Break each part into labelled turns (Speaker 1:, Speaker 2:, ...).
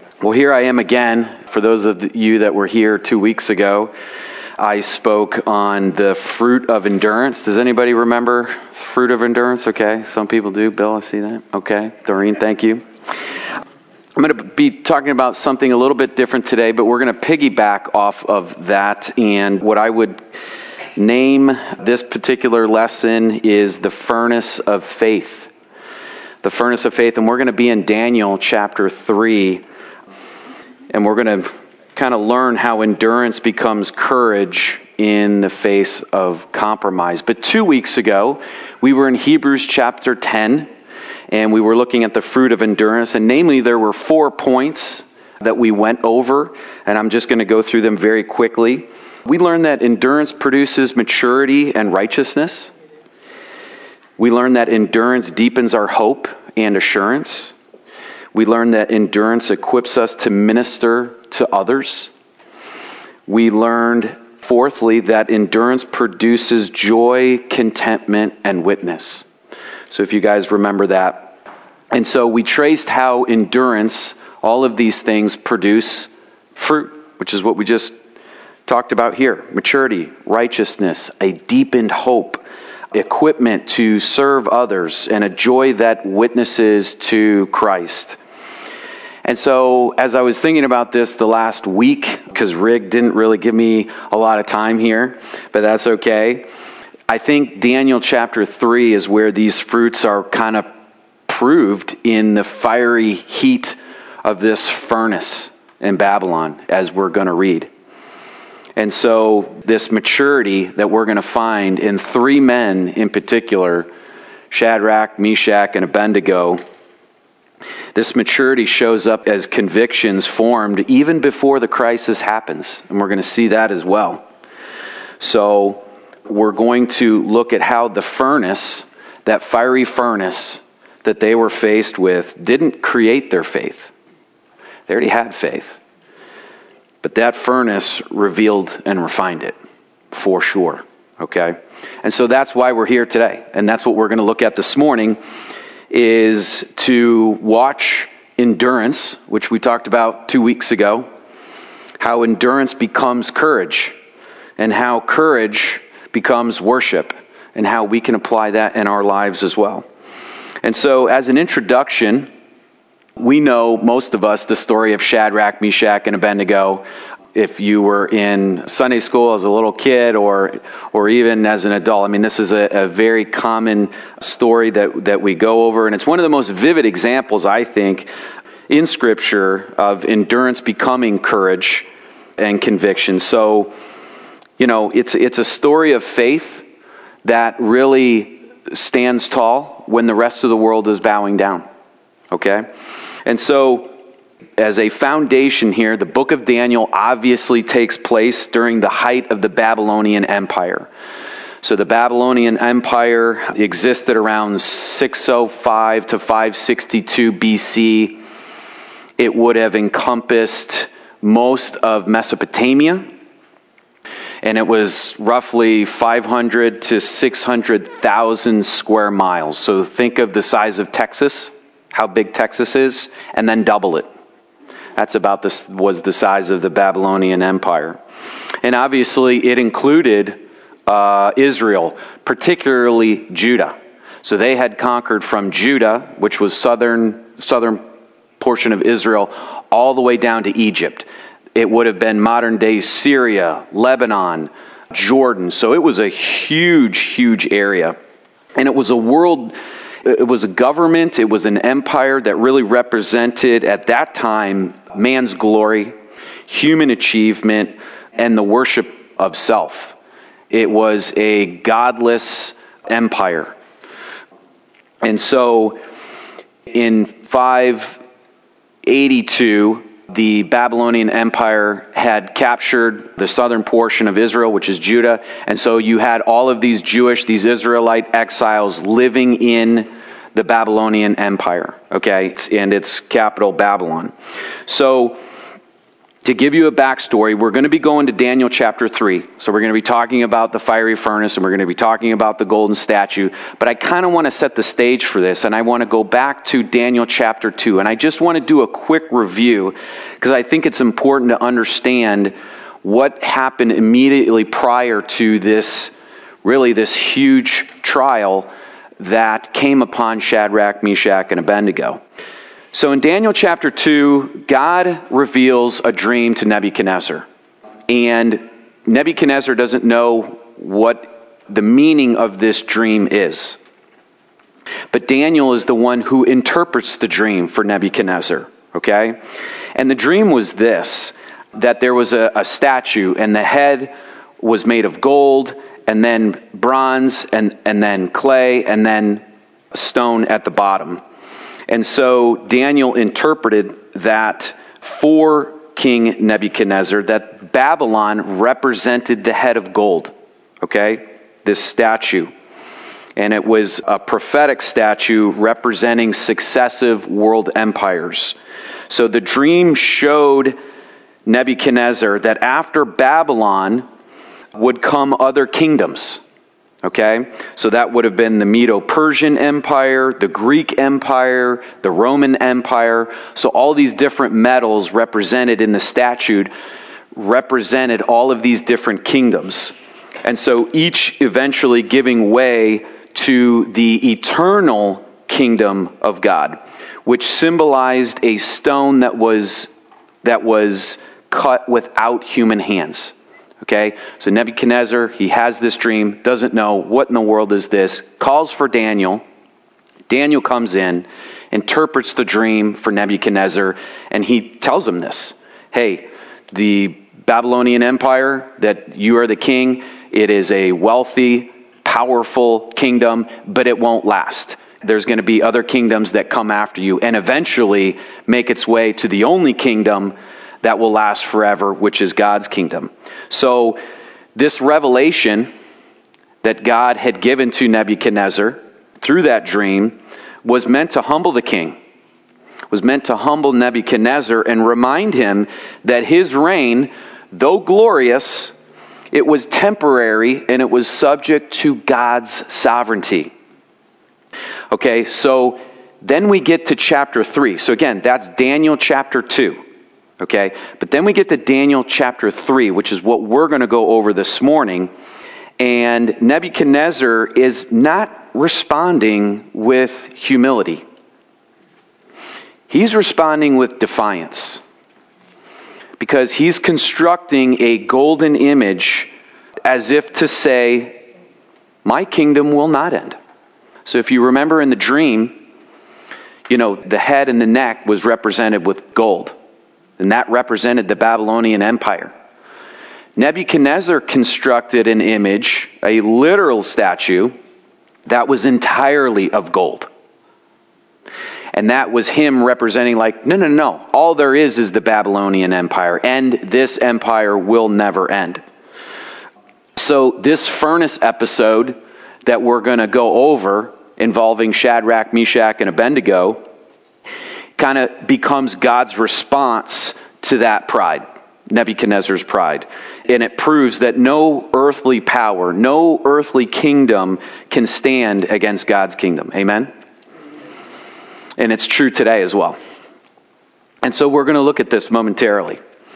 Speaker 1: Well, here I am again. For those of you that were here 2 weeks ago, I spoke on the fruit of endurance. Does anybody remember fruit of endurance? Okay, some people do. Bill, I see that. Okay, Doreen, thank you. I'm going to be talking about something a little bit different today, but we're going to piggyback off of that. And what I would name this particular lesson is the furnace of faith. The furnace of faith. And we're going to be in Daniel chapter 3. And we're going to kind of learn how endurance becomes courage in the face of compromise. But 2 weeks ago, we were in Hebrews chapter 10, and we were looking at the fruit of endurance. And namely, there were 4 points that we went over, and I'm just going to go through them very quickly. We learned that endurance produces maturity and righteousness. We learned that endurance deepens our hope and assurance. We learned that endurance equips us to minister to others. We learned, fourthly, that endurance produces joy, contentment, and witness. So if you guys remember that. And so we traced how endurance, all of these things produce fruit, which is what we just talked about here. Maturity, righteousness, a deepened hope, equipment to serve others, and a joy that witnesses to Christ. And so as I was thinking about this the last week, because Rick didn't really give me a lot of time here, but that's okay. I think Daniel chapter 3 is where these fruits are kind of proved in the fiery heat of this furnace in Babylon, as we're going to read. And so this maturity that we're going to find in 3 men in particular, Shadrach, Meshach, and Abednego, this maturity shows up as convictions formed even before the crisis happens. And we're going to see that as well. So we're going to look at how the furnace, that fiery furnace that they were faced with, didn't create their faith. They already had faith. But that furnace revealed and refined it, for sure. Okay? And so that's why we're here today. And that's what we're going to look at this morning, is to watch endurance, which we talked about 2 weeks ago, how endurance becomes courage, and how courage becomes worship, and how we can apply that in our lives as well. And so as an introduction, we know, most of us, the story of Shadrach, Meshach, and Abednego. If you were in Sunday school as a little kid or even as an adult, I mean, this is a very common story that we go over. And it's one of the most vivid examples, I think, in Scripture of endurance becoming courage and conviction. So, you know, it's a story of faith that really stands tall when the rest of the world is bowing down. Okay? And so, as a foundation here, the book of Daniel obviously takes place during the height of the Babylonian Empire. So the Babylonian Empire existed around 605 to 562 BC. It would have encompassed most of Mesopotamia, and it was roughly 500 to 600,000 square miles. So think of the size of Texas, how big Texas is, and then double it. That's about this was the size of the Babylonian Empire. And obviously it included Israel, particularly Judah. So they had conquered from Judah, which was southern portion of Israel, all the way down to Egypt. It would have been modern day Syria, Lebanon, Jordan. So it was a huge, huge area. And it was a world. It was a government, it was an empire that really represented, at that time, man's glory, human achievement, and the worship of self. It was a godless empire. And so, in 582, the Babylonian Empire had captured the southern portion of Israel, which is Judah. And so you had all of these these Israelite exiles living in the Babylonian Empire, okay, and its capital, Babylon. So To give you a backstory, we're going to be going to Daniel chapter 3. So we're going to be talking about the fiery furnace, and we're going to be talking about the golden statue. But I kind of want to set the stage for this, and I want to go back to Daniel chapter 2. And I just want to do a quick review, because I think it's important to understand what happened immediately prior to this huge trial that came upon Shadrach, Meshach, and Abednego. So in Daniel chapter 2, God reveals a dream to Nebuchadnezzar. And Nebuchadnezzar doesn't know what the meaning of this dream is. But Daniel is the one who interprets the dream for Nebuchadnezzar. Okay? And the dream was this, that there was a statue, and the head was made of gold, and then bronze, and then clay, and then stone at the bottom. And so Daniel interpreted that for King Nebuchadnezzar, that Babylon represented the head of gold, okay, this statue. And it was a prophetic statue representing successive world empires. So the dream showed Nebuchadnezzar that after Babylon would come other kingdoms. Okay, so that would have been the Medo-Persian Empire, the Greek Empire, the Roman Empire. So all these different metals represented in the statue represented all of these different kingdoms. And so each eventually giving way to the eternal kingdom of God, which symbolized a stone that was cut without human hands. Okay, so Nebuchadnezzar, he has this dream, doesn't know what in the world is this, calls for Daniel. Daniel comes in, interprets the dream for Nebuchadnezzar, and he tells him this. Hey, the Babylonian Empire, that you are the king, it is a wealthy, powerful kingdom, but it won't last. There's going to be other kingdoms that come after you and eventually make its way to the only kingdom that will last forever, which is God's kingdom. So this revelation that God had given to Nebuchadnezzar through that dream was meant to humble the king, was meant to humble Nebuchadnezzar and remind him that his reign, though glorious, it was temporary and it was subject to God's sovereignty. Okay, so then we get to chapter 3. So again, that's Daniel chapter 2. Okay, but then we get to Daniel chapter 3, which is what we're going to go over this morning. And Nebuchadnezzar is not responding with humility. He's responding with defiance. Because he's constructing a golden image as if to say, my kingdom will not end. So if you remember in the dream, the head and the neck was represented with gold. And that represented the Babylonian Empire. Nebuchadnezzar constructed an image, a literal statue, that was entirely of gold. And that was him representing no. All there is the Babylonian Empire, and this empire will never end. So this furnace episode that we're going to go over, involving Shadrach, Meshach, and Abednego, kind of becomes God's response to that pride, Nebuchadnezzar's pride. And it proves that no earthly power, no earthly kingdom can stand against God's kingdom. Amen? And it's true today as well. And so we're going to look at this momentarily.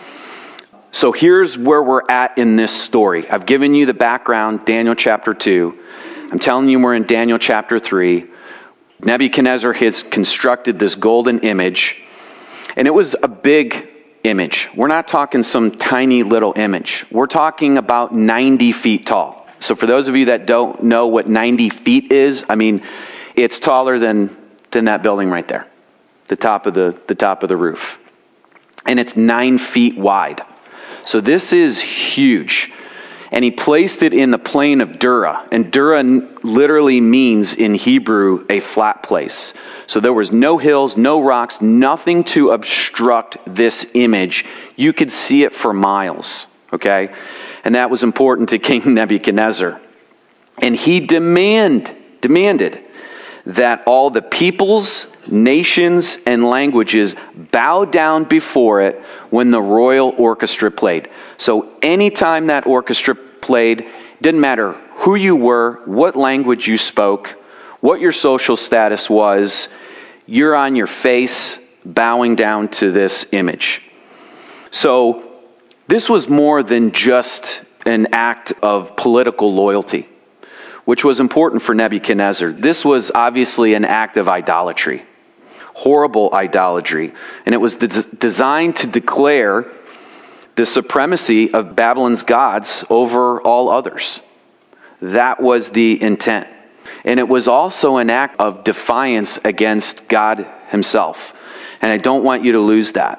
Speaker 1: So here's where we're at in this story. I've given you the background, Daniel chapter 2. I'm telling you we're in Daniel chapter 3. Nebuchadnezzar has constructed this golden image, and it was a big image. We're not talking some tiny little image. We're talking about 90 feet tall. So for those of you that don't know what 90 feet is, it's taller than that building right there, the top of the roof, and it's 9 feet wide. So this is huge. And he placed it in the plain of Dura. And Dura literally means in Hebrew a flat place. So there was no hills, no rocks, nothing to obstruct this image. You could see it for miles. Okay? And that was important to King Nebuchadnezzar. And he demanded that all the peoples nations, and languages bowed down before it when the royal orchestra played. So anytime that orchestra played, didn't matter who you were, what language you spoke, what your social status was, you're on your face bowing down to this image. So this was more than just an act of political loyalty, which was important for Nebuchadnezzar. This was obviously an act of idolatry, horrible idolatry, and it was designed to declare the supremacy of Babylon's gods over all others. That was the intent. And it was also an act of defiance against God himself. And I don't want you to lose that.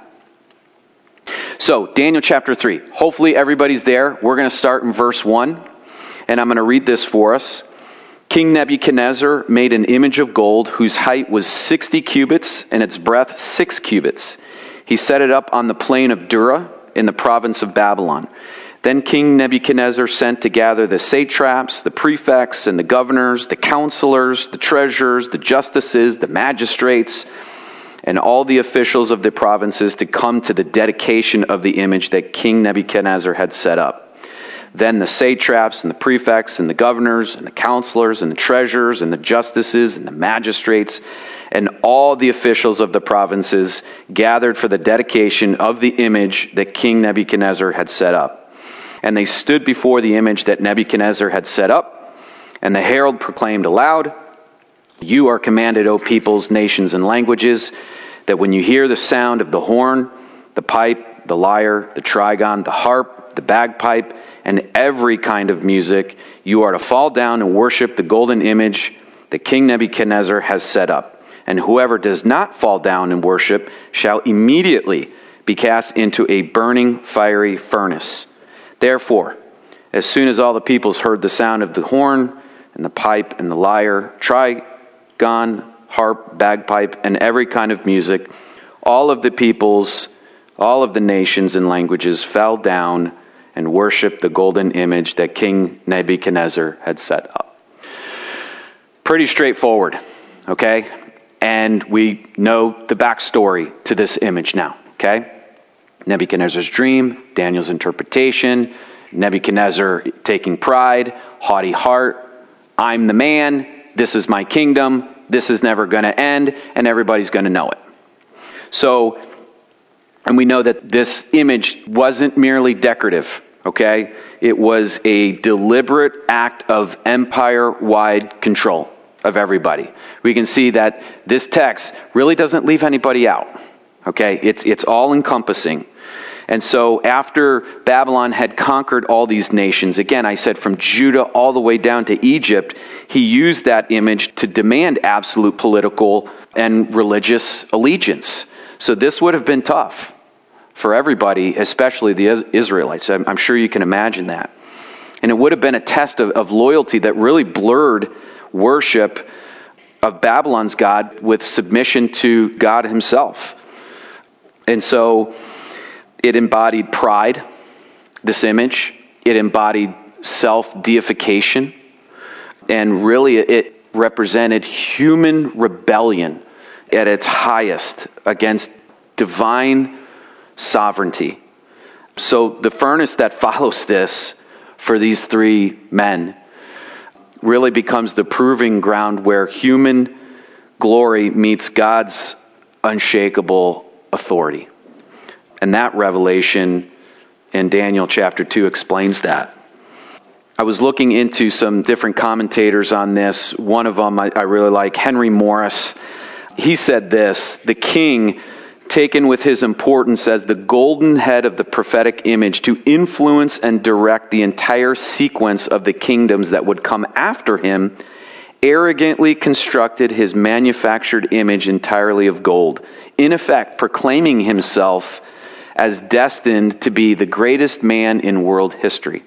Speaker 1: So, Daniel chapter 3. Hopefully everybody's there. We're going to start in verse 1. And I'm going to read this for us. King Nebuchadnezzar made an image of gold whose height was 60 cubits and its breadth 6 cubits. He set it up on the plain of Dura in the province of Babylon. Then King Nebuchadnezzar sent to gather the satraps, the prefects, and the governors, the counselors, the treasurers, the justices, the magistrates, and all the officials of the provinces to come to the dedication of the image that King Nebuchadnezzar had set up. Then the satraps and the prefects and the governors and the counselors and the treasurers and the justices and the magistrates and all the officials of the provinces gathered for the dedication of the image that King Nebuchadnezzar had set up. And they stood before the image that Nebuchadnezzar had set up, and the herald proclaimed aloud, "You are commanded, O peoples, nations, and languages, that when you hear the sound of the horn, the pipe, the lyre, the trigon, the harp, the bagpipe, and every kind of music, you are to fall down and worship the golden image that King Nebuchadnezzar has set up. And whoever does not fall down and worship shall immediately be cast into a burning fiery furnace. Therefore, as soon as all the peoples heard the sound of the horn and the pipe and the lyre, trigon, harp, bagpipe, and every kind of music, all of the peoples, all of the nations and languages fell down and worshiped the golden image that King Nebuchadnezzar had set up." Pretty straightforward, okay? And we know the backstory to this image now, okay? Nebuchadnezzar's dream, Daniel's interpretation, Nebuchadnezzar taking pride, haughty heart, I'm the man, this is my kingdom, this is never going to end, and everybody's going to know it. So, and we know that this image wasn't merely decorative, okay? It was a deliberate act of empire-wide control of everybody. We can see that this text really doesn't leave anybody out, okay? It's all-encompassing. And so after Babylon had conquered all these nations, again, I said from Judah all the way down to Egypt, he used that image to demand absolute political and religious allegiance. So this would have been tough for everybody, especially the Israelites. I'm sure you can imagine that. And it would have been a test of loyalty that really blurred worship of Babylon's God with submission to God himself. And so it embodied pride, this image. It embodied self-deification. And really it represented human rebellion at its highest against divine sovereignty. So the furnace that follows this for these three men really becomes the proving ground where human glory meets God's unshakable authority. And that revelation in Daniel chapter 2 explains that. I was looking into some different commentators on this. One of them I really like, Henry Morris. He said this: the king, taken with his importance as the golden head of the prophetic image to influence and direct the entire sequence of the kingdoms that would come after him, arrogantly constructed his manufactured image entirely of gold, in effect proclaiming himself as destined to be the greatest man in world history.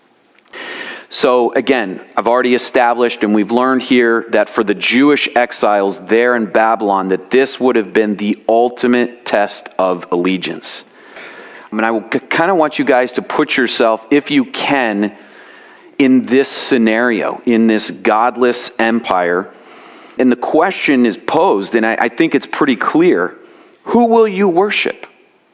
Speaker 1: So again, I've already established and we've learned here that for the Jewish exiles there in Babylon, that this would have been the ultimate test of allegiance. I mean, I kind of want you guys to put yourself, if you can, in this scenario, in this godless empire, And the question is posed, and I think it's pretty clear, who will you worship?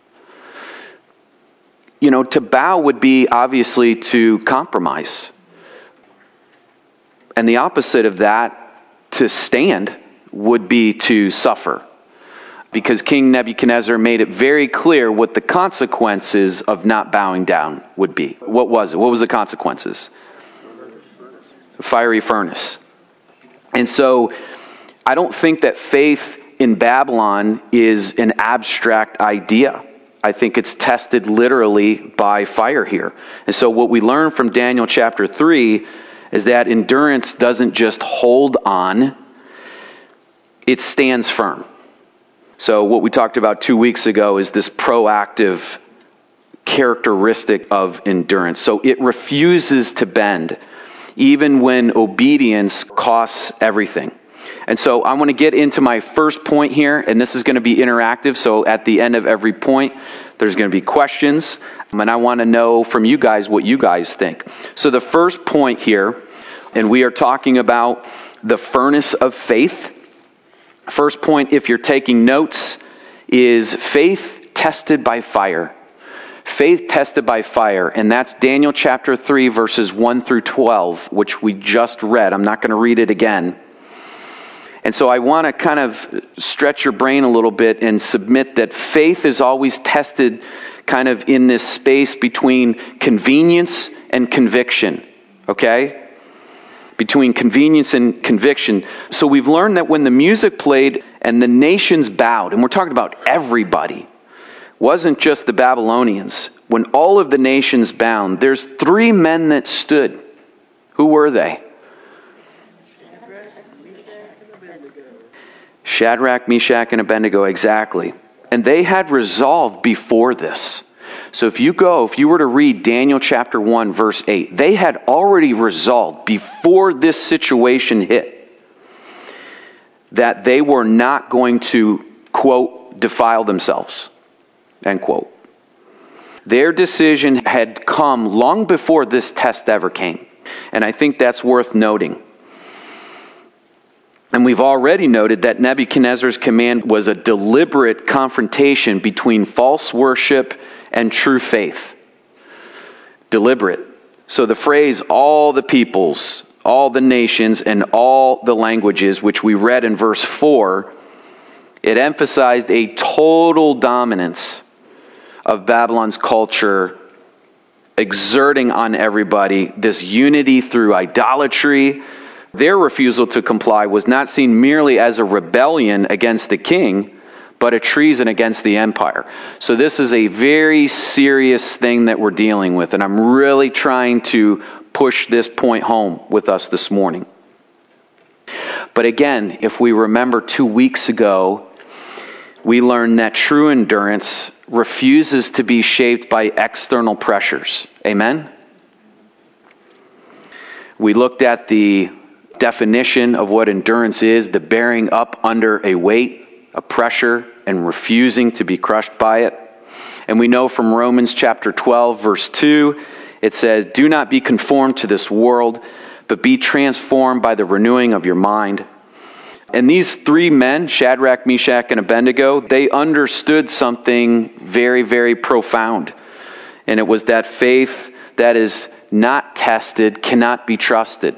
Speaker 1: To bow would be obviously to compromise. And the opposite of that, to stand, would be to suffer. Because King Nebuchadnezzar made it very clear what the consequences of not bowing down would be. What was it? What was the consequences? A fiery furnace. And so, I don't think that faith in Babylon is an abstract idea. I think it's tested literally by fire here. And so what we learn from Daniel chapter 3 is that endurance doesn't just hold on, it stands firm. So what we talked about 2 weeks ago is this proactive characteristic of endurance. So it refuses to bend, even when obedience costs everything. And so I want to get into my first point here, and this is going to be interactive. So at the end of every point, there's going to be questions, and I want to know from you guys what you guys think. So the first point here, and we are talking about the furnace of faith. First point, if you're taking notes, is faith tested by fire. Faith tested by fire, and that's Daniel chapter 3, verses 1 through 12, which we just read. I'm not going to read it again. And so I want to kind of stretch your brain a little bit and submit that faith is always tested kind of in this space between convenience and conviction, okay? Between convenience and conviction. So we've learned that when the music played and the nations bowed, and we're talking about everybody, wasn't just the Babylonians. When all of the nations bowed, there's 3 men that stood. Who were they? Shadrach, Meshach, and Abednego, exactly. And they had resolved before this. So if you were to read Daniel chapter 1, verse 8, they had already resolved before this situation hit that they were not going to, quote, defile themselves, end quote. Their decision had come long before this test ever came. And I think that's worth noting. And we've already noted that Nebuchadnezzar's command was a deliberate confrontation between false worship and true faith. Deliberate. So the phrase, all the peoples, all the nations, and all the languages, which we read in verse 4, it emphasized a total dominance of Babylon's culture, exerting on everybody this unity through idolatry. Their refusal to comply was not seen merely as a rebellion against the king, but a treason against the empire. So this is a very serious thing that we're dealing with, and I'm really trying to push this point home with us this morning. But again, if we remember 2 weeks ago, we learned that true endurance refuses to be shaped by external pressures. Amen? We looked at the definition of what endurance is, the bearing up under a weight, a pressure, and refusing to be crushed by it. And we know from Romans chapter 12, verse 2, it says, "Do not be conformed to this world, but be transformed by the renewing of your mind." And these 3 men, Shadrach, Meshach, and Abednego, they understood something very, very profound. And it was that faith that is not tested cannot be trusted.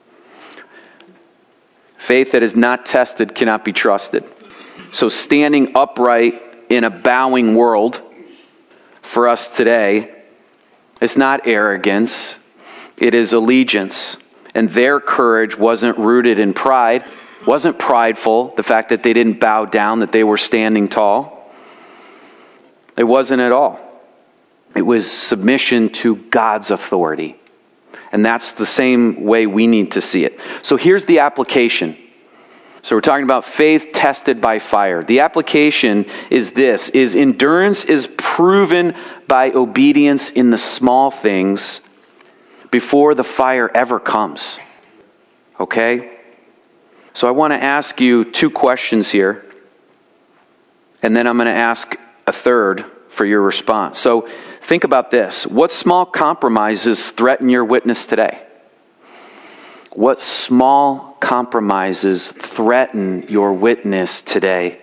Speaker 1: Faith that is not tested cannot be trusted. So standing upright in a bowing world for us today, it's not arrogance, it is allegiance. And their courage wasn't rooted in pride, wasn't prideful, the fact that they didn't bow down, that they were standing tall. It wasn't at all. It was submission to God's authority. And that's the same way we need to see it. So here's the application. So we're talking about faith tested by fire. The application is this, is endurance is proven by obedience in the small things before the fire ever comes. Okay? So I want to ask you 2 questions here, and then I'm going to ask a third for your response. So think about this. What small compromises threaten your witness today? What small compromises threaten your witness today?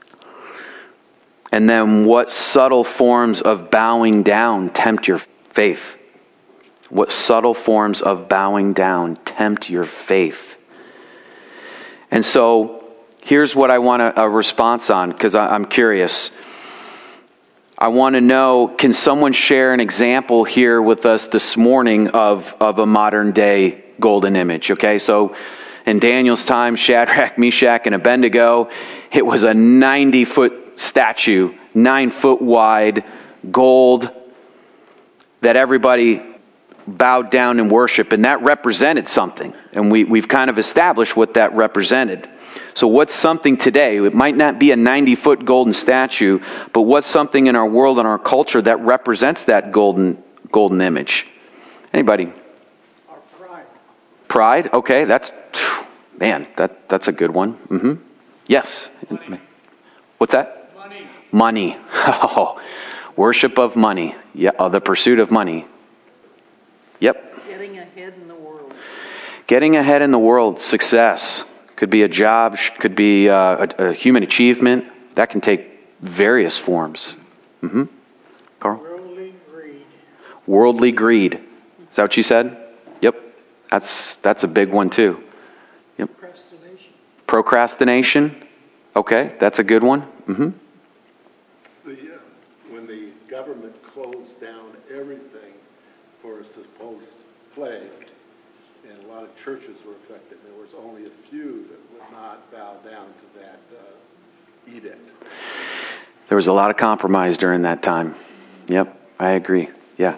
Speaker 1: And then what subtle forms of bowing down tempt your faith? What subtle forms of bowing down tempt your faith? And so here's what I want a response on, because I'm curious. I want to know, can someone share an example here with us this morning of a modern day golden image? Okay, so in Daniel's time, Shadrach, Meshach, and Abednego, it was a 90-foot statue, 9 foot wide, gold, that everybody bowed down in worship, and that represented something. And we've kind of established what that represented. So what's something today? It might not be a 90-foot golden statue, but what's something in our world and our culture that represents that golden image? Anybody?
Speaker 2: Our pride.
Speaker 1: Pride? Okay, that's a good one. Mm-hmm. Yes.
Speaker 2: Money.
Speaker 1: What's that? Money. Oh, worship of money. Yeah, the pursuit of money. Yep.
Speaker 2: Getting ahead in the world.
Speaker 1: Getting ahead in the world. Success. Could be a job. Could be a human achievement. That can take various forms. Mm-hmm. Carl?
Speaker 2: Worldly greed.
Speaker 1: Worldly greed. Is that what you said? Yep. That's a big one too. Yep. Procrastination. Okay, that's a good one. Mm-hmm.
Speaker 3: When the government closed down everything for a supposed plague, and a lot of churches were affected, there was only a few that would not bow down to that edict.
Speaker 1: There was a lot of compromise during that time. Yep, I agree. Yeah.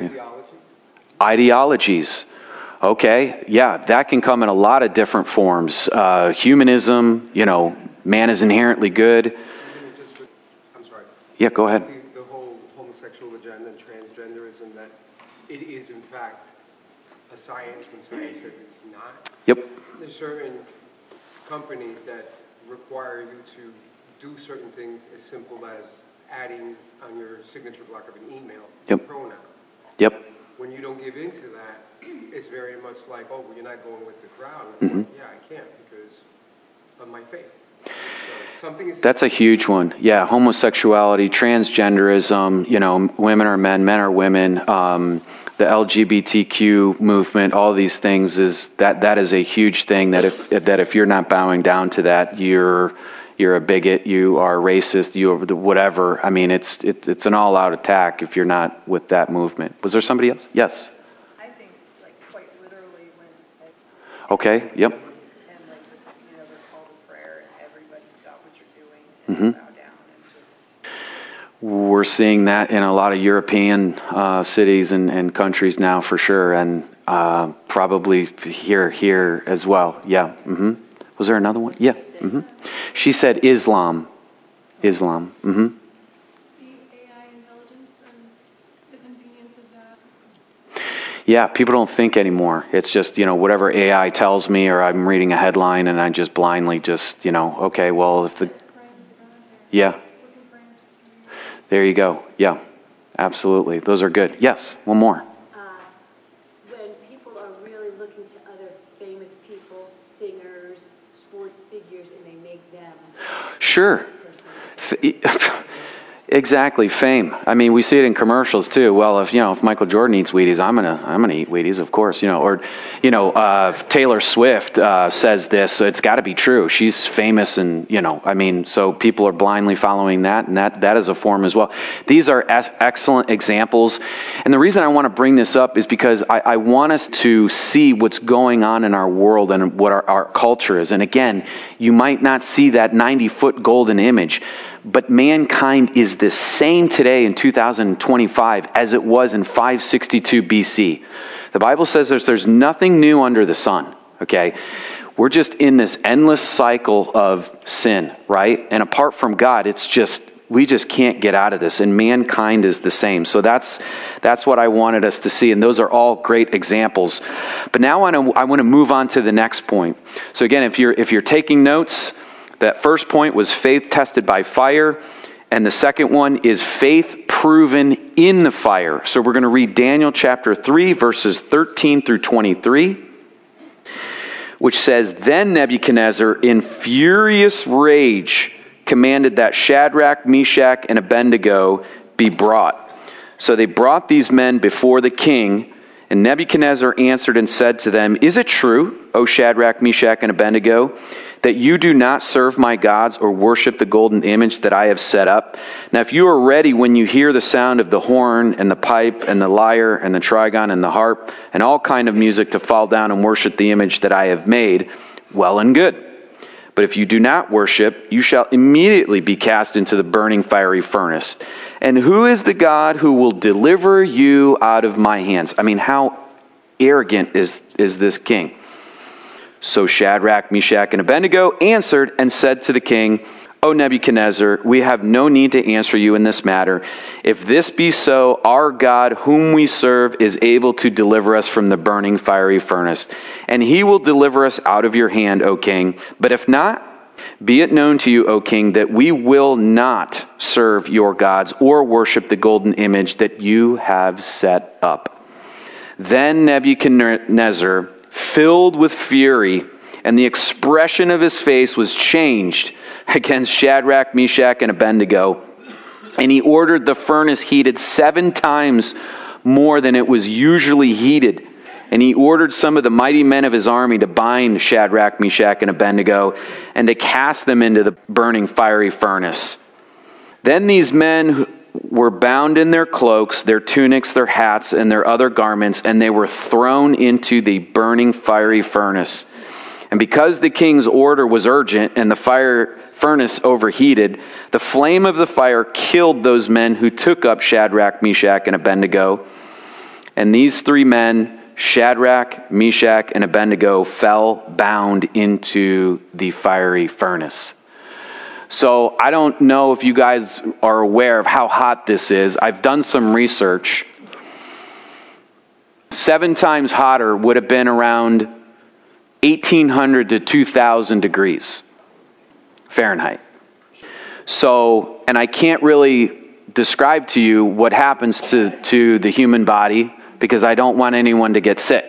Speaker 1: Ideologies. Okay, yeah, that can come in a lot of different forms. Humanism, man is inherently good.
Speaker 4: I'm sorry.
Speaker 1: Yeah, go ahead.
Speaker 4: The whole homosexual agenda and transgenderism, that it is in fact a science when science says it's not.
Speaker 1: Yep.
Speaker 4: There's certain companies that require you to do certain things as simple as adding on your signature block of an email a pronoun.
Speaker 1: Yep.
Speaker 4: When you don't give in to that, it's very much like, oh, well, you're not going with the crowd. It's like, yeah, I can't because of my faith. That's
Speaker 1: a huge one. Yeah, homosexuality, transgenderism, women are men, men are women, the LGBTQ movement, all these things that is a huge thing that if you're not bowing down to that, you're a bigot, you are racist, you are whatever. I mean, it's an all-out attack if you're not with that movement. Was there somebody else? Yes.
Speaker 2: I think, quite literally when...
Speaker 1: Okay, yep.
Speaker 2: And, the call to prayer and everybody stop what you're doing and bow down and just...
Speaker 1: We're seeing that in a lot of European cities and countries now for sure, and probably here as well. Yeah. Mm-hmm. Was there another one? Yeah. Mm-hmm. She said Islam. Mm-hmm.
Speaker 5: The AI intelligence and the convenience of that.
Speaker 1: Yeah, people don't think anymore. It's just, whatever AI tells me, or I'm reading a headline and I just blindly okay, well, if the... Yeah. There you go. Yeah, absolutely. Those are good. Yes, one more.
Speaker 6: When people are really looking to other famous people, singers, sports figures, and they make them...
Speaker 1: Sure. Exactly, fame. I mean, we see it in commercials too. Well, if Michael Jordan eats Wheaties, I'm gonna eat Wheaties, of course. Or Taylor Swift says this, so it's got to be true. She's famous, and so people are blindly following that, and that is a form as well. These are excellent examples, and the reason I want to bring this up is because I want us to see what's going on in our world and what our culture is. And again, you might not see that 90-foot golden image, but mankind is the same today in 2025 as it was in 562 BC. The Bible says there's nothing new under the sun, okay? We're just in this endless cycle of sin, right? And apart from God, we just can't get out of this, and mankind is the same. So that's what I wanted us to see, and those are all great examples. But now I want to move on to the next point. So again, if you're taking notes, that first point was faith tested by fire, and the second one is faith proven in the fire. So we're going to read Daniel chapter 3, verses 13 through 23. which says, "Then Nebuchadnezzar, in furious rage, commanded that Shadrach, Meshach, and Abednego be brought. So they brought these men before the king, and Nebuchadnezzar answered and said to them, 'Is it true, O Shadrach, Meshach, and Abednego, that you do not serve my gods or worship the golden image that I have set up? Now if you are ready when you hear the sound of the horn and the pipe and the lyre and the trigon and the harp and all kind of music to fall down and worship the image that I have made, well and good. But if you do not worship, you shall immediately be cast into the burning fiery furnace. And who is the God who will deliver you out of my hands?'" I mean, how arrogant is this king? So Shadrach, Meshach, and Abednego answered and said to the king, "O Nebuchadnezzar, we have no need to answer you in this matter. If this be so, our God whom we serve is able to deliver us from the burning fiery furnace, and he will deliver us out of your hand, O king. But if not, be it known to you, O king, that we will not serve your gods or worship the golden image that you have set up." Then Nebuchadnezzar, filled with fury, and the expression of his face was changed against Shadrach, Meshach, and Abednego, and he ordered the furnace heated 7 times more than it was usually heated. And he ordered some of the mighty men of his army to bind Shadrach, Meshach, and Abednego, and to cast them into the burning fiery furnace. Then these men were bound in their cloaks, their tunics, their hats, and their other garments, and they were thrown into the burning fiery furnace. And because the king's order was urgent and the fire furnace overheated, the flame of the fire killed those men who took up Shadrach, Meshach, and Abednego. And these 3 men, Shadrach, Meshach, and Abednego, fell bound into the fiery furnace. So I don't know if you guys are aware of how hot this is. I've done some research. 7 times hotter would have been around 1,800 to 2,000 degrees Fahrenheit. So, and I can't really describe to you what happens to the human body because I don't want anyone to get sick.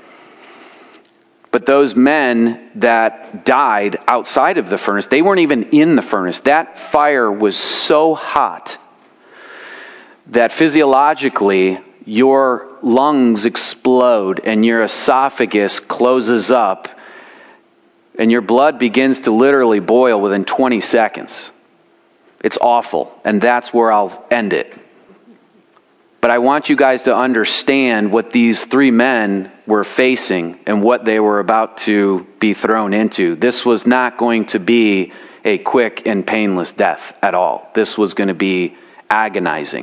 Speaker 1: But those men that died outside of the furnace, they weren't even in the furnace. That fire was so hot that physiologically your lungs explode and your esophagus closes up and your blood begins to literally boil within 20 seconds. It's awful, and that's where I'll end it. But I want you guys to understand what these 3 men were facing and what they were about to be thrown into. This was not going to be a quick and painless death at all. This was going to be agonizing.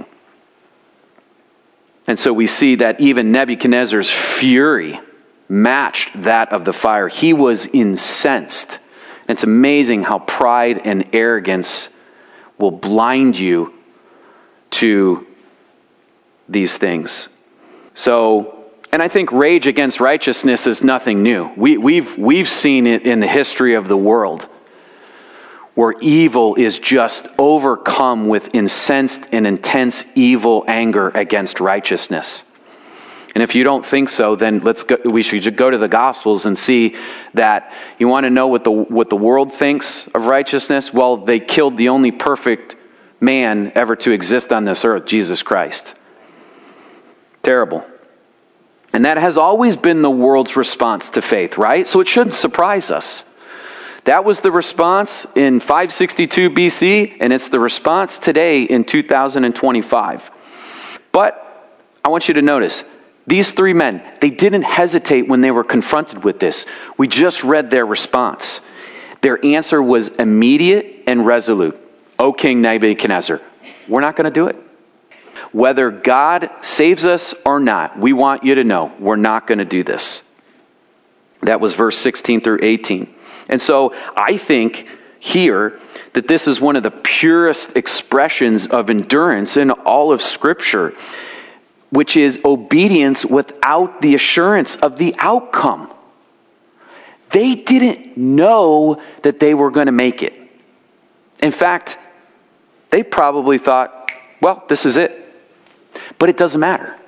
Speaker 1: And so we see that even Nebuchadnezzar's fury matched that of the fire. He was incensed. It's amazing how pride and arrogance will blind you to these things. So, and I think rage against righteousness is nothing new. We've seen it in the history of the world, where evil is just overcome with incensed and intense evil anger against righteousness. And if you don't think so, then we should go to the Gospels and see that. You want to know what the world thinks of righteousness? Well, they killed the only perfect man ever to exist on this earth, Jesus Christ. Terrible. And that has always been the world's response to faith, right? So it shouldn't surprise us. That was the response in 562 BC, and it's the response today in 2025. But I want you to notice, these 3 men, they didn't hesitate when they were confronted with this. We just read their response. Their answer was immediate and resolute. "O King Nebuchadnezzar, we're not going to do it. Whether God saves us or not, we want you to know we're not going to do this." That was verse 16 through 18. And so I think here that this is one of the purest expressions of endurance in all of Scripture, which is obedience without the assurance of the outcome. They didn't know that they were going to make it. In fact, they probably thought, well, this is it. But it doesn't matter.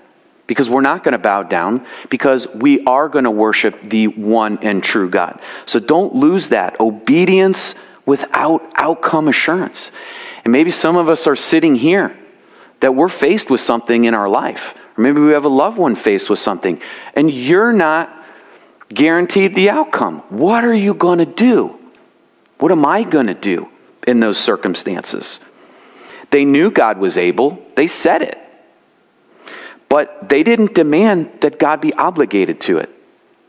Speaker 1: because we're not going to bow down, because we are going to worship the one and true God. So don't lose that. Obedience without outcome assurance. And maybe some of us are sitting here that we're faced with something in our life. Or maybe we have a loved one faced with something, and you're not guaranteed the outcome. What are you going to do? What am I going to do in those circumstances? They knew God was able. They said it. But they didn't demand that God be obligated to it.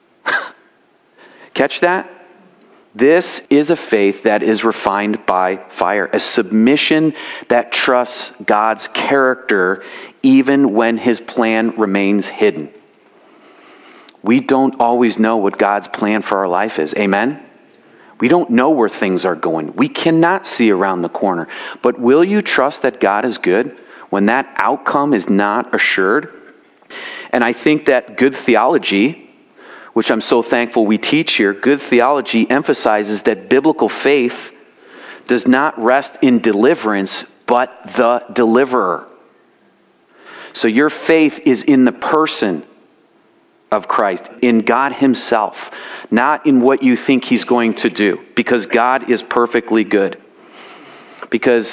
Speaker 1: Catch that? This is a faith that is refined by fire, a submission that trusts God's character even when his plan remains hidden. We don't always know what God's plan for our life is. Amen? We don't know where things are going. We cannot see around the corner. But will you trust that God is good when that outcome is not assured? And I think that good theology, which I'm so thankful we teach here, good theology emphasizes that biblical faith does not rest in deliverance, but the deliverer. So your faith is in the person of Christ, in God himself, not in what you think he's going to do, because God is perfectly good. Because,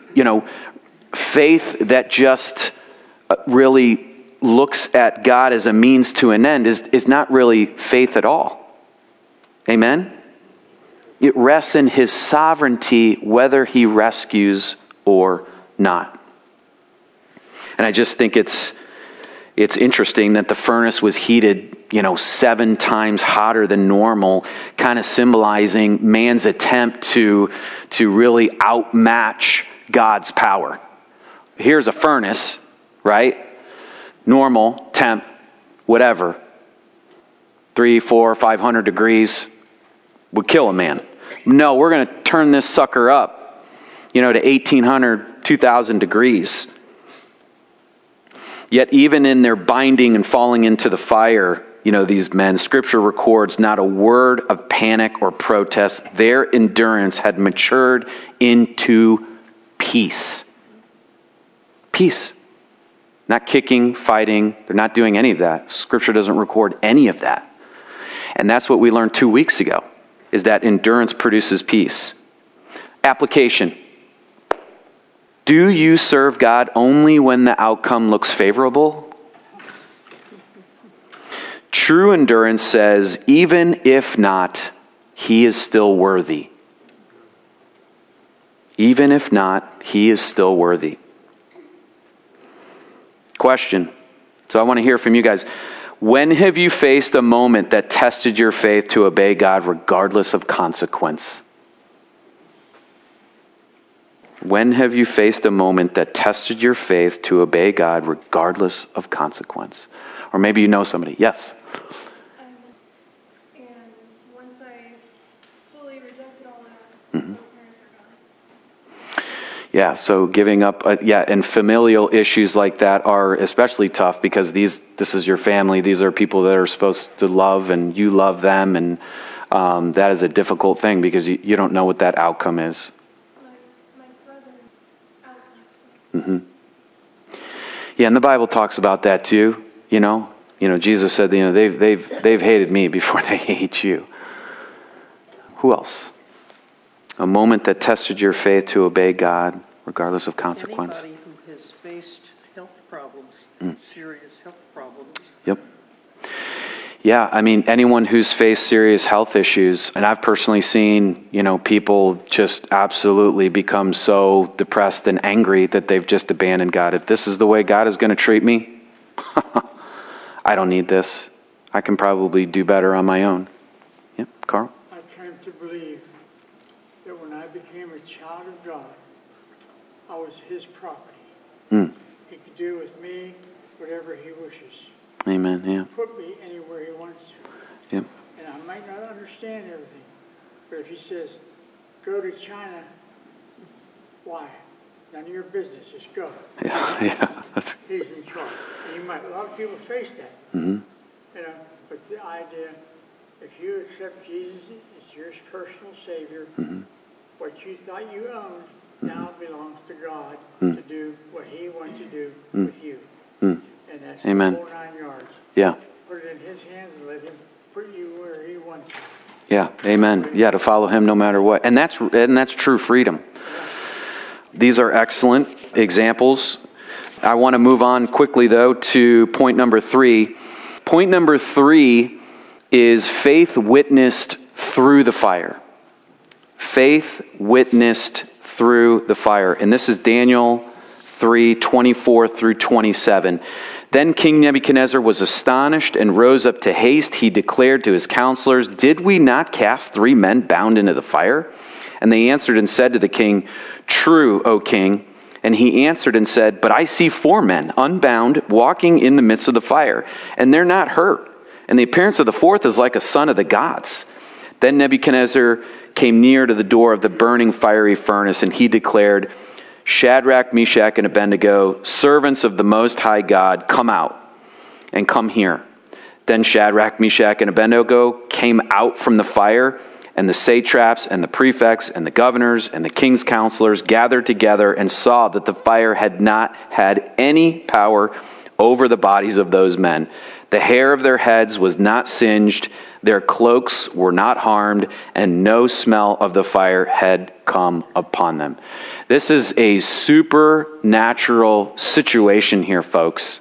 Speaker 1: faith that just really looks at God as a means to an end is not really faith at all. Amen? It rests in his sovereignty whether he rescues or not. And I just think it's interesting that the furnace was heated, 7 times hotter than normal, kind of symbolizing man's attempt to really outmatch God's power. Here's a furnace, right? Normal, temp, whatever. 300, 400, 500 degrees would kill a man. No, we're going to turn this sucker up, to 1,800, 2,000 degrees. Yet even in their binding and falling into the fire, these men, Scripture records not a word of panic or protest. Their endurance had matured into peace. Peace. Not kicking, fighting. They're not doing any of that. Scripture doesn't record any of that. And that's what we learned 2 weeks ago, is that endurance produces peace. Application. Do you serve God only when the outcome looks favorable? True endurance says, even if not, he is still worthy. Even if not, he is still worthy. Question. So I want to hear from you guys. When have you faced a moment that tested your faith to obey God regardless of consequence? When have you faced a moment that tested your faith to obey God regardless of consequence? Or maybe you know somebody. Yes?
Speaker 5: And once I fully rejected all that, my parents are gone.
Speaker 1: Yeah, so giving up, and familial issues like that are especially tough because this is your family. These are people that are supposed to love and you love them. And that is a difficult thing because you don't know what that outcome is.
Speaker 5: My brother out.
Speaker 1: Mm-hmm. Yeah, and the Bible talks about that too. Jesus said, they've hated me before they hate you. Who else? A moment that tested your faith to obey God, regardless of consequence.
Speaker 7: Anybody who has faced health problems, serious health problems.
Speaker 1: Yep. Yeah, anyone who's faced serious health issues, and I've personally seen, people just absolutely become so depressed and angry that they've just abandoned God. If this is the way God is going to treat me, I don't need this. I can probably do better on my own. Yep, Carl?
Speaker 8: I came to believe that when I became a child of God, I was his property. He could do with me whatever he wishes.
Speaker 1: Amen, yeah.
Speaker 8: Put me anywhere he wants to.
Speaker 1: Yep.
Speaker 8: And I might not understand everything, but if he says, go to China, why? None of your business, just go.
Speaker 1: Yeah.
Speaker 8: He's in charge. And a lot of people face that.
Speaker 1: Mm-hmm.
Speaker 8: But the idea, if you accept Jesus as your personal Savior, what you thought you owned now belongs to God to do what he wants to do with you. And that's
Speaker 1: Amen.
Speaker 8: Whole 9 yards.
Speaker 1: Yeah.
Speaker 8: Put it in his hands and let him put you where he wants you.
Speaker 1: Yeah. Amen. Yeah, to follow him no matter what. And that's true freedom. These are excellent examples. I want to move on quickly, though, to point number 3. Point number 3 is faith witnessed through the fire. Faith witnessed through the fire. And this is Daniel 3:24 through 27. Then King Nebuchadnezzar was astonished and rose up to haste. He declared to his counselors, "Did we not cast 3 men bound into the fire?" And they answered and said to the king, "True, O king." And he answered and said, "But I see 4 men, unbound, walking in the midst of the fire, and they're not hurt. And the appearance of the 4th is like a son of the gods." Then Nebuchadnezzar came near to the door of the burning fiery furnace, and he declared, "Shadrach, Meshach, and Abednego, servants of the Most High God, come out and come here." Then Shadrach, Meshach, and Abednego came out from the fire, and the satraps and the prefects and the governors and the king's counselors gathered together and saw that the fire had not had any power over the bodies of those men. The hair of their heads was not singed, their cloaks were not harmed, and no smell of the fire had come upon them. This is a supernatural situation here, folks.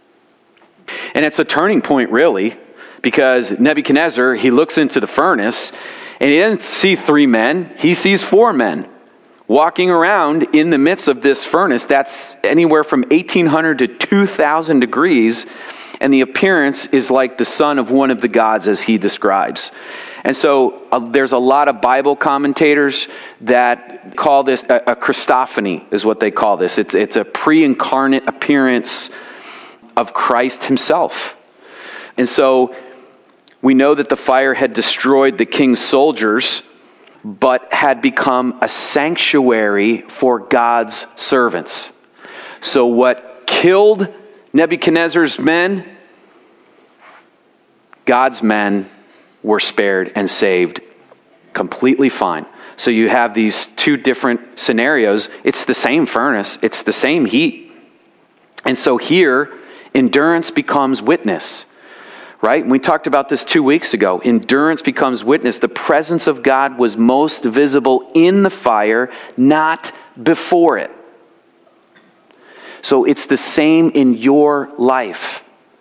Speaker 1: And it's a turning point, really, because Nebuchadnezzar, he looks into the furnace, and he doesn't see 3 men, he sees 4 men walking around in the midst of this furnace that's anywhere from 1,800 to 2,000 degrees, and the appearance is like the son of one of the gods, as he describes. And so there's a lot of Bible commentators that call this a Christophany, is what they call this. It's a pre-incarnate appearance of Christ himself. And so we know that the fire had destroyed the king's soldiers, but had become a sanctuary for God's servants. So what killed Nebuchadnezzar's men, God's men were spared and saved completely fine. So you have these 2 different scenarios. It's the same furnace. It's the same heat. And so here, endurance becomes witness. Right? We talked about this 2 weeks ago. Endurance becomes witness. The presence of God was most visible in the fire, not before it. So it's the same in your life.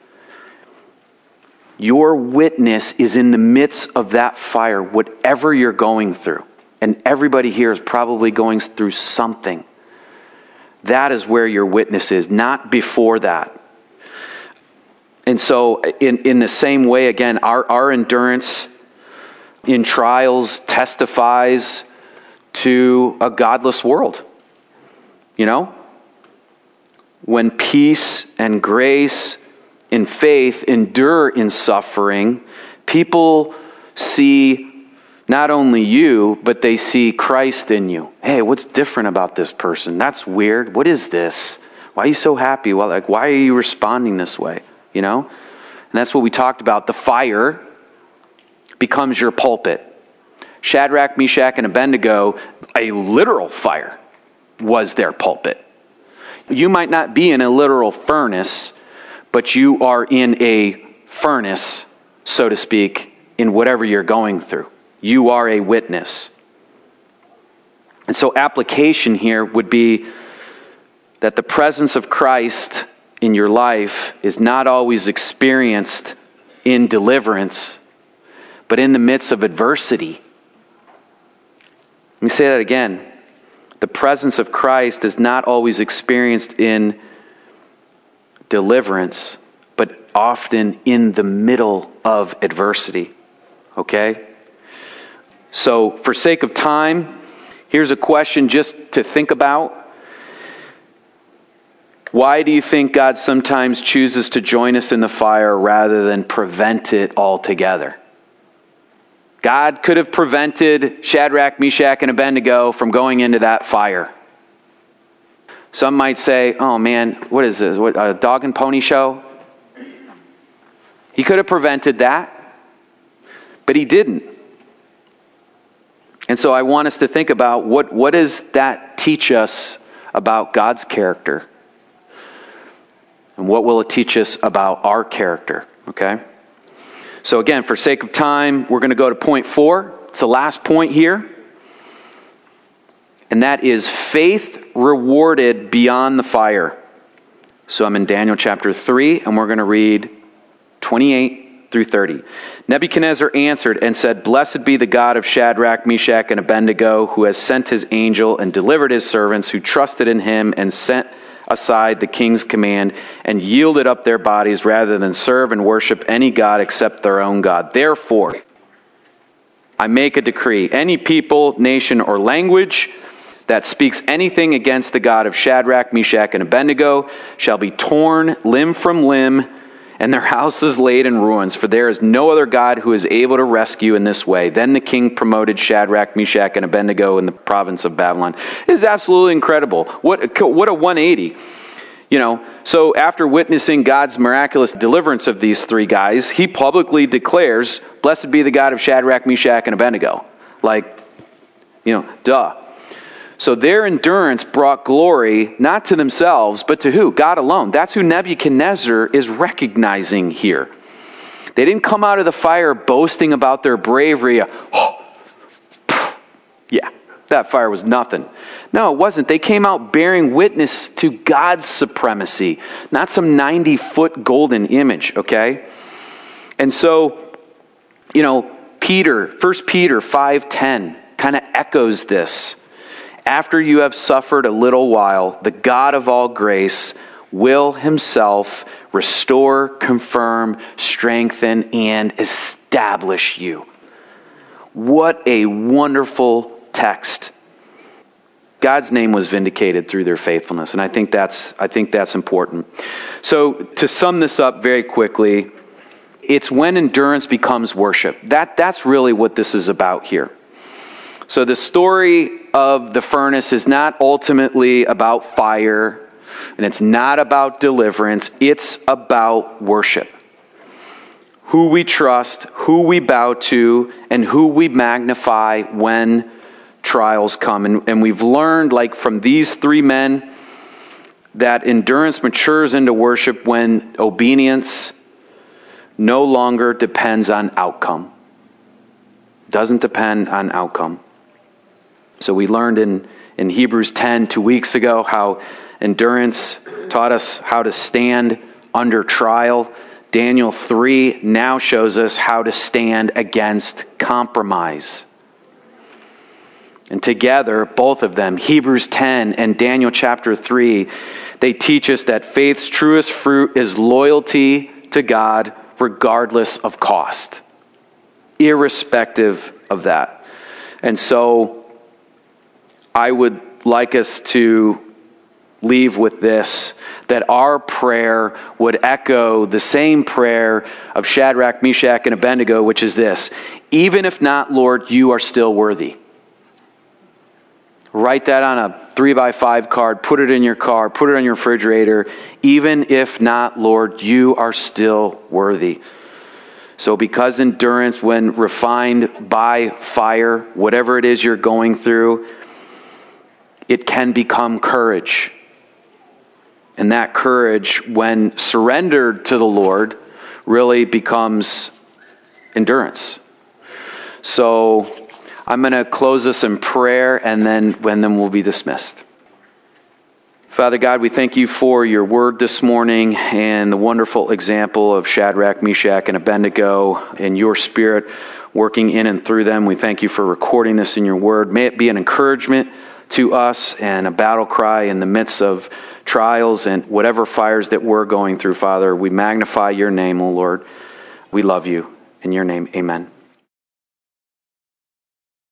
Speaker 1: Your witness is in the midst of that fire, whatever you're going through. And everybody here is probably going through something. That is where your witness is, not before that. And so in the same way, again, our endurance in trials testifies to a godless world. You know? When peace and grace and faith endure in suffering, people see not only you, but they see Christ in you. Hey, what's different about this person? That's weird. What is this? Why are you so happy? Well, why are you responding this way? You know? And that's what we talked about. The fire becomes your pulpit. Shadrach, Meshach, and Abednego, a literal fire, was their pulpit. You might not be in a literal furnace, but you are in a furnace, so to speak, in whatever you're going through. You are a witness. And so application here would be that the presence of Christ in your life is not always experienced in deliverance, but in the midst of adversity. Let me say that again. The presence of Christ is not always experienced in deliverance, but often in the middle of adversity. Okay? So, for sake of time, here's a question just to think about. Why do you think God sometimes chooses to join us in the fire rather than prevent it altogether? God could have prevented Shadrach, Meshach, and Abednego from going into that fire. Some might say, oh man, what is this? What, a dog and pony show? He could have prevented that, but he didn't. And so I want us to think about what does that teach us about God's character? And what will it teach us about our character? Okay? So again, for sake of time, we're going to go to point 4. It's the last point here. And that is faith rewarded beyond the fire. So I'm in Daniel chapter 3, and we're going to read 28 through 30. Nebuchadnezzar answered and said, "Blessed be the God of Shadrach, Meshach, and Abednego, who has sent his angel and delivered his servants who trusted in him and sent aside the king's command and yielded up their bodies rather than serve and worship any god except their own God. Therefore, I make a decree. Any people, nation, or language that speaks anything against the God of Shadrach, Meshach, and Abednego shall be torn limb from limb, and their houses laid in ruins, for there is no other God who is able to rescue in this way." Then the king promoted Shadrach, Meshach, and Abednego in the province of Babylon. It is absolutely incredible. What a 180. So after witnessing God's miraculous deliverance of these 3 guys, he publicly declares, "Blessed be the God of Shadrach, Meshach, and Abednego." Duh. So their endurance brought glory, not to themselves, but to who? God alone. That's who Nebuchadnezzar is recognizing here. They didn't come out of the fire boasting about their bravery. Yeah, that fire was nothing. No, it wasn't. They came out bearing witness to God's supremacy, not some 90-foot golden image, okay? And so, 1 Peter 5:10 kind of echoes this. After you have suffered a little while, the God of all grace will himself restore, confirm, strengthen, and establish you. What a wonderful text. God's name was vindicated through their faithfulness, and I think that's important. So to sum this up very quickly, it's when endurance becomes worship. That's really what this is about here. So the story of the furnace is not ultimately about fire, and it's not about deliverance. It's about worship. Who we trust, who we bow to, and who we magnify when trials come. And we've learned, from these 3 men, that endurance matures into worship when obedience no longer depends on outcome. Doesn't depend on outcome. So we learned in Hebrews 10 2 weeks ago how endurance taught us how to stand under trial. Daniel 3 now shows us how to stand against compromise. And together, both of them, Hebrews 10 and Daniel chapter 3, they teach us that faith's truest fruit is loyalty to God regardless of cost, irrespective of that. And so I would like us to leave with this, that our prayer would echo the same prayer of Shadrach, Meshach, and Abednego, which is this: even if not, Lord, you are still worthy. Write that on a 3x5 card, put it in your car, put it on your refrigerator. Even if not, Lord, you are still worthy. So because endurance, when refined by fire, whatever it is you're going through, it can become courage. And that courage, when surrendered to the Lord, really becomes endurance. So I'm going to close this in prayer, and then we'll be dismissed. Father God, we thank you for your word this morning and the wonderful example of Shadrach, Meshach, and Abednego and your Spirit working in and through them. We thank you for recording this in your word. May it be an encouragement to us and a battle cry in the midst of trials and whatever fires that we're going through, Father. We magnify your name, O Lord. We love you. In your name, amen.